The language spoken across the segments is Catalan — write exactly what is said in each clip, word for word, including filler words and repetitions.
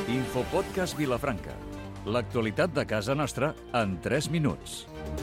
Infopodcast Vilafranca. L'actualitat de casa nostra en tres minuts.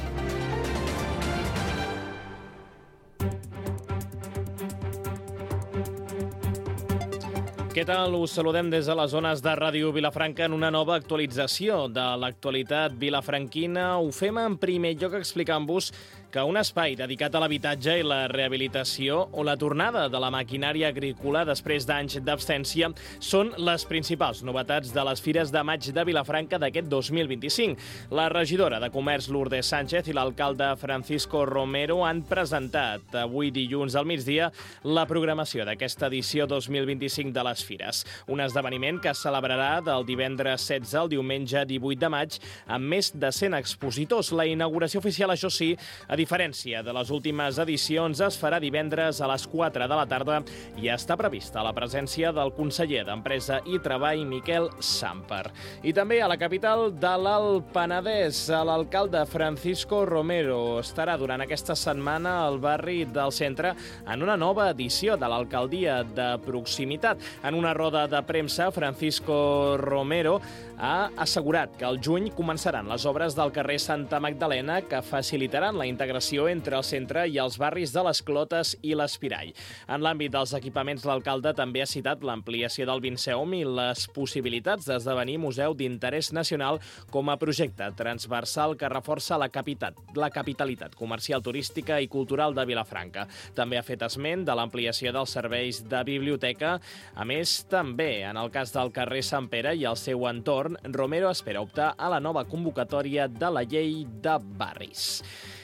Què tal? Us saludem des de les zones de Ràdio Vilafranca en una nova actualització de l'actualitat vilafranquina. Ho fem en primer lloc explicant-vos que un espai dedicat a l'habitatge i la rehabilitació o la tornada de la maquinària agrícola després d'anys d'absència són les principals novetats de les Fires de Maig de Vilafranca d'aquest dos mil vint-i-cinc. La regidora de Comerç Lourdes Sánchez i l'alcalde Francisco Romero han presentat avui dilluns al migdia la programació d'aquesta edició dos mil vint-i-cinc de les Fires. Un esdeveniment que es celebrarà del divendres setze al diumenge divuit de maig amb més de cent expositors. La inauguració oficial, això sí, a diferència de les últimes edicions, es farà divendres a les quatre de la tarda i està prevista la presència del conseller d'Empresa i Treball, Miquel Samper. I també a la capital de l'Alt Penedès, l'alcalde Francisco Romero estarà durant aquesta setmana al barri del centre en una nova edició de l'alcaldia de proximitat. En una roda de premsa, Francisco Romero ha assegurat que al juny començaran les obres del carrer Santa Magdalena que facilitaran la integració entre el centre i els barris de les Clotes i l'Espirall. En l'àmbit dels equipaments, l'alcalde també ha citat l'ampliació del Vinceom i les possibilitats d'esdevenir museu d'interès nacional com a projecte transversal que reforça la, capital, la capitalitat comercial, turística i cultural de Vilafranca. També ha fet esment de l'ampliació dels serveis de biblioteca. A més, també, en el cas del carrer Sant Pere i el seu entorn, Romero espera optar a la nova convocatòria de la llei de barris.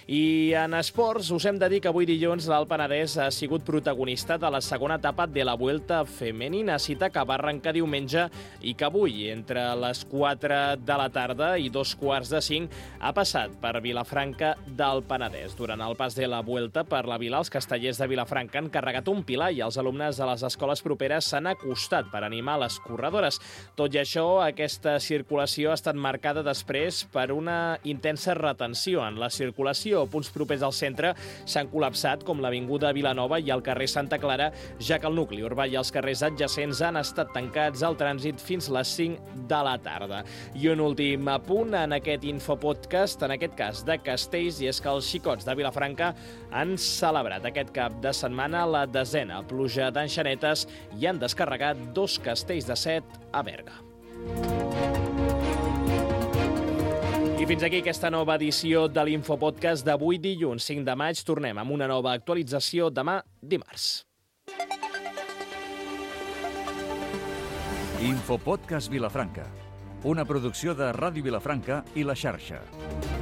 I en esports us hem de dir que avui dilluns l'Alt Penedès ha sigut protagonista de la segona etapa de la Vuelta Femenina, cita que va arrencar diumenge i que avui, entre les quatre de la tarda i dos quarts de cinc, ha passat per Vilafranca del Penedès. Durant el pas de la Vuelta per la vila, els castellers de Vilafranca han carregat un pilar i els alumnes de les escoles properes s'han acostat per animar les corredores. Tot i això, aquesta circulació ha estat marcada després per una intensa retenció en la circulació. Punts propers al centre s'han col·lapsat, com l'Avinguda Vilanova i el carrer Santa Clara, ja que el nucli urbà i els carrers adjacents han estat tancats al trànsit fins les cinc de la tarda. I un últim apunt en aquest infopodcast, en aquest cas de Castells, i és que els xicots de Vilafranca han celebrat aquest cap de setmana la desena pluja d'enxanetes i han descarregat dos castells de set a Berga. I fins aquí aquesta nova edició de l'Infopodcast d'avui dilluns cinc de maig. Tornem amb una nova actualització demà dimarts. Infopodcast Vilafranca, una producció de Ràdio Vilafranca i La Xarxa.